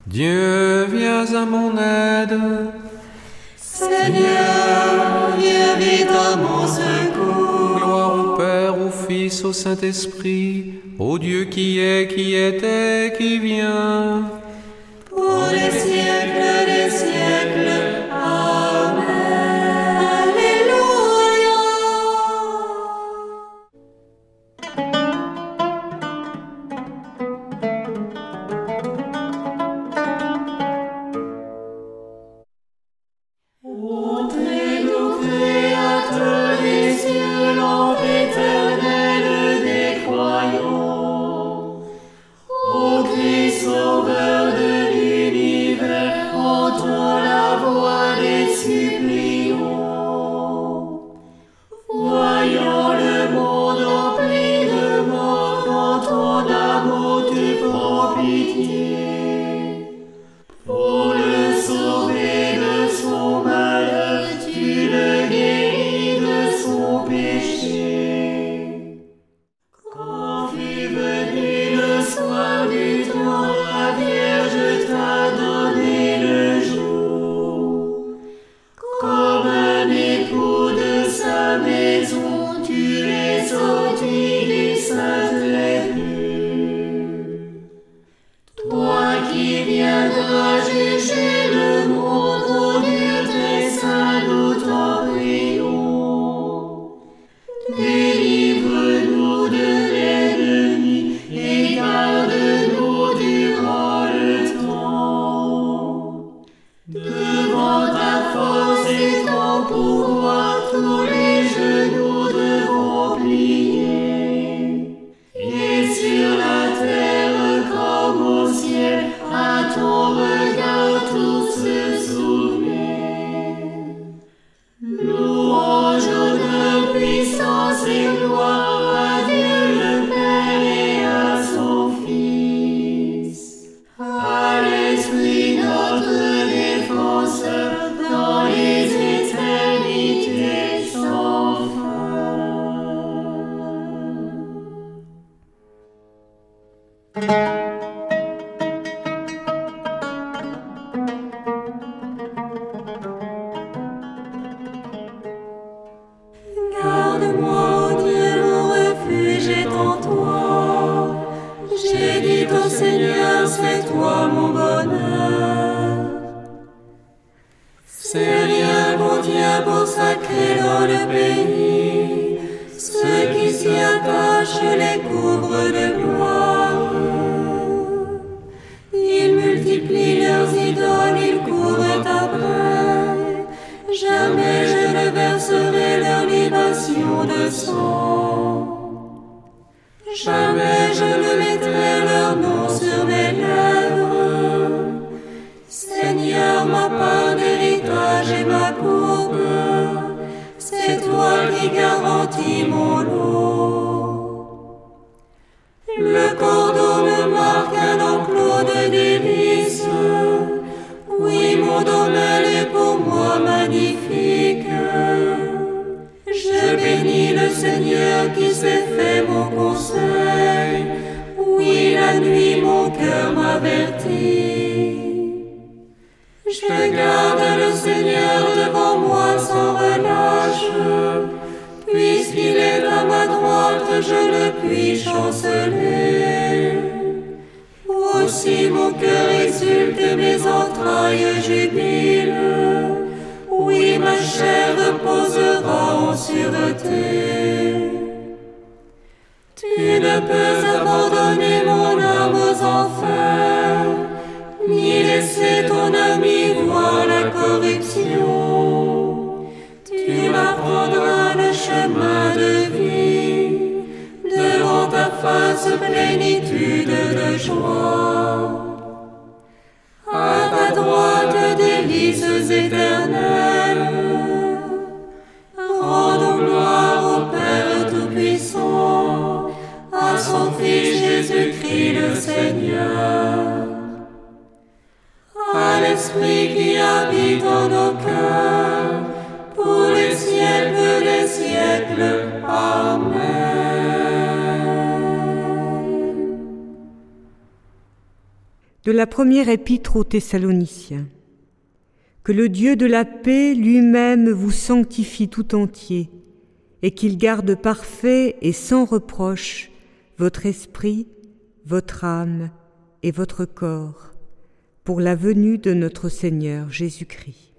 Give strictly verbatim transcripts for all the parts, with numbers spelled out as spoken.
Dieu, viens à mon aide. Seigneur, viens vite à mon secours. Gloire au Père, au Fils, au Saint-Esprit, au Dieu qui est, qui était, qui vient. Pour les siècles des siècles. Amen. Alléluia. Ô Très-Doux Créateur des cieux, lampe éternelle des croyants, ô Christ Sauveur de l'univers, entends la voix des suppliants. Voyant le monde empli de mort, dans ton amour tu prends pitié. Pour le sauver de son malheur, tu le guéris de son péché. Quand fut venu le soir du temps, la Vierge t'a donné le jour. Comme un époux de sa maison, tu es sorti du Saint-Lait pur. Toi qui viendras juger le monde, ô Dieu très saint, nous t'en prions. Délivre-nous de l'ennemi et garde-nous durant le temps. Devant ta force et ton pouvoir, tous les genoux devront plier. Et sur la terre comme au ciel, à ton regard tout se soumène. Louange, honneur, puissance et gloire à Dieu le Père et à son Fils, à l'Esprit notre défenseur, dans les éternités sans fin. Garde-moi, ô Dieu, mon refuge est en toi. J'ai dit au Seigneur, c'est toi mon bonheur. C'est rien, mon Dieu, pour sacrer dans le pays. Ceux qui s'y attachent les couvrent de gloire. Ils multiplient leurs idoles, ils courent après. Jamais je ne verserai leur libation de sang. Jamais je ne mettrai leur nom sur mes lèvres. Seigneur, ma part d'héritage et ma coupe, c'est toi qui garantis mon lot. Le cordeau me marque un enclos de délices. Oui, mon domaine est pour moi magnifique. Je bénis le Seigneur qui s'est fait mon conseil. Oui, la nuit mon cœur m'avertit. Je garde le Seigneur devant moi sans relâche. Puisqu'il est à ma droite, je ne puis chanceler. Aussi mon cœur exulte et mes entrailles jubilent. Oui, ma chair reposera en sûreté. Tu ne peux abandonner mon âme aux enfers, ni laisser ton ami voir la corruption. Tu m'apprendras le chemin de vie, devant ta face plénitude de joie. À ta droite délices éternelles. Rendons gloire au Père Tout-Puissant, à son Fils Jésus-Christ le Seigneur, à l'Esprit qui habite en nos cœurs, pour les siècles des siècles. Amen. De la première épître aux Thessaloniciens. Que le Dieu de la paix lui-même vous sanctifie tout entier, et qu'il garde parfait et sans reproche votre esprit, votre âme et votre corps, pour la venue de notre Seigneur Jésus-Christ.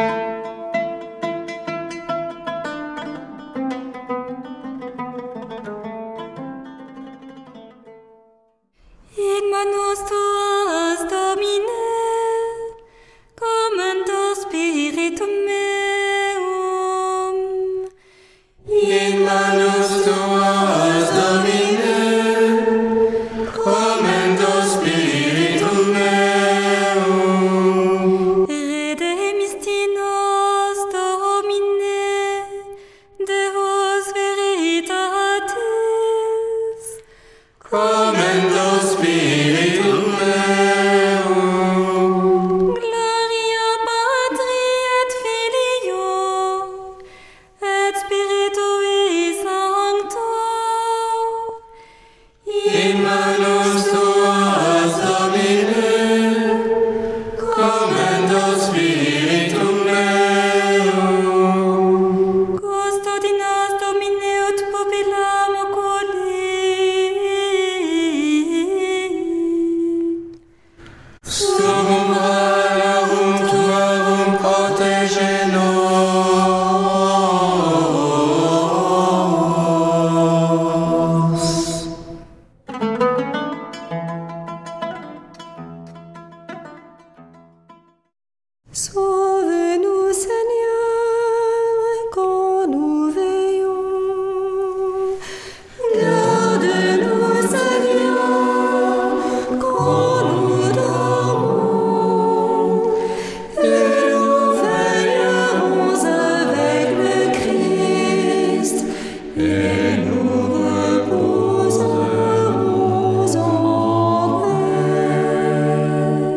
In manus tuas, Domine, commendo spiritum meum. In manus tuas, Domine, commendo spiritum meum. Redemisti nos, Domine, Deus veritatis. Commendo spiritum meum. Gloria Patri et Filio et Spiritui Sancto. In manus tuas, Domine, commendo spiritum meum. Custodi nos, Domine, ut pupillam oculi. Suum malarum tuarum protege nos. Sauve-nous, Seigneur, quand nous veillons. Garde-nous, Seigneur, quand nous dormons. Et nous veillerons avec le Christ, et nous reposerons en paix.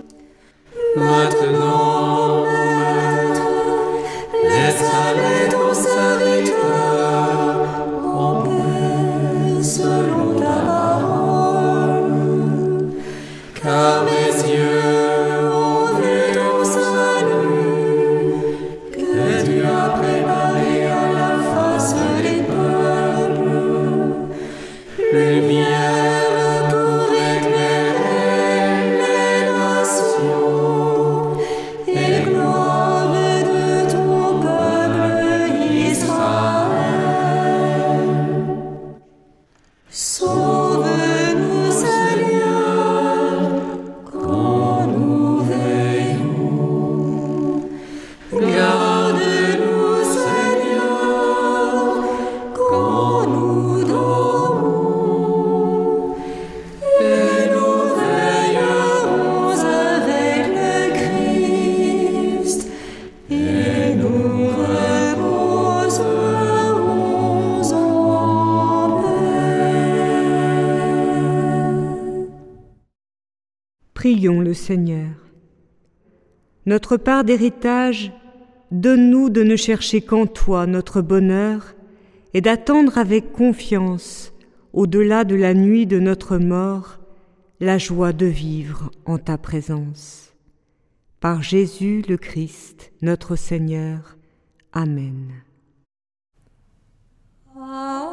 Maintenant, Maître, laisse aller ton serviteur en paix selon ta parole. car mes yeux ont vu ton salut, que Dieu a préparé à la face des peuples, lumière pour éclairer les nations, et gloire de ton peuple Israël. Sauve-nous, Seigneur, quand nous veillons. Garde-nous, Seigneur, quand nous dormons. Et nous veillerons avec le Christ, et nous reposerons en paix. Prions le Seigneur. Notre part d'héritage, donne-nous de ne chercher qu'en toi notre bonheur et d'attendre avec confiance, au-delà de la nuit de notre mort, la joie de vivre en ta présence. Par Jésus le Christ, notre Seigneur. Amen. Amen.